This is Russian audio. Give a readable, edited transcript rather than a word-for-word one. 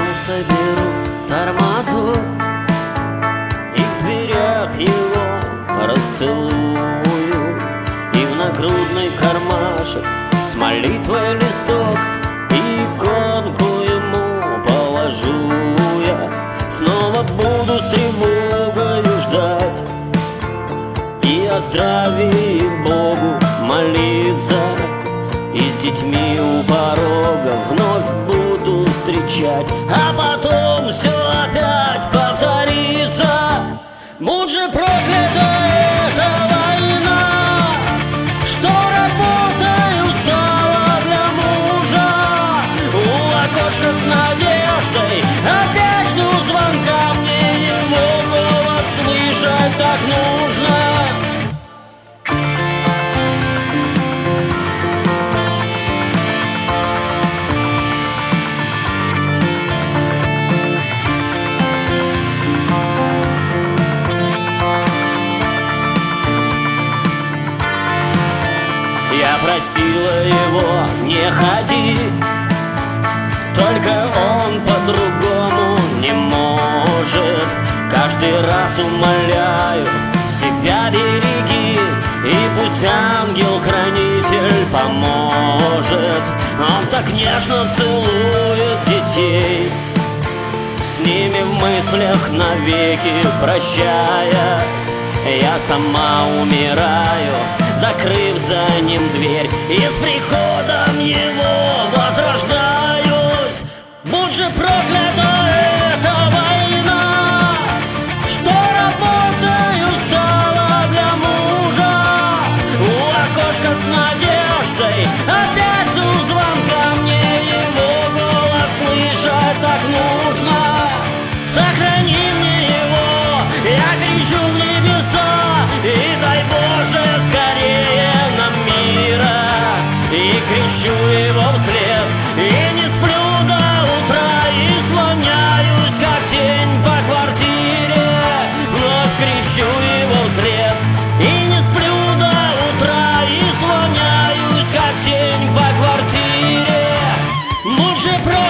соберу тормозу и в дверях его расцелую, и в нагрудный кармашек с молитвой листок иконку ему положу я. Снова буду с тревогою ждать и о здравии Богу молиться, и с детьми у порога вновь буду встречать, а потом все опять повторится. Будь же проклята эта война, что работаю стала для мужа. У окошка с надеждой опять жду звонка, мне его голос слышать так нужно. Я просила его не ходи, только он по-другому не может. Каждый раз умоляю, себя береги, и пусть ангел-хранитель поможет. Он так нежно целует детей, с ними в мыслях навеки прощаясь. Я сама умираю, закрыв за ним дверь, и с приходом его возрождаюсь. Будь же проклята эта война, что работаю стала для мужа. У окошка с надеждой опять жду звонка, мне его голос слышать так нужно. Сохрани мне его, я кричу в небеса, и дай Боже скорее нам мира. И кричу его вслед, и не сплю до утра, и слоняюсь как тень по квартире. Вновь кричу его вслед, и не сплю до утра, и слоняюсь как тень по квартире. Будь же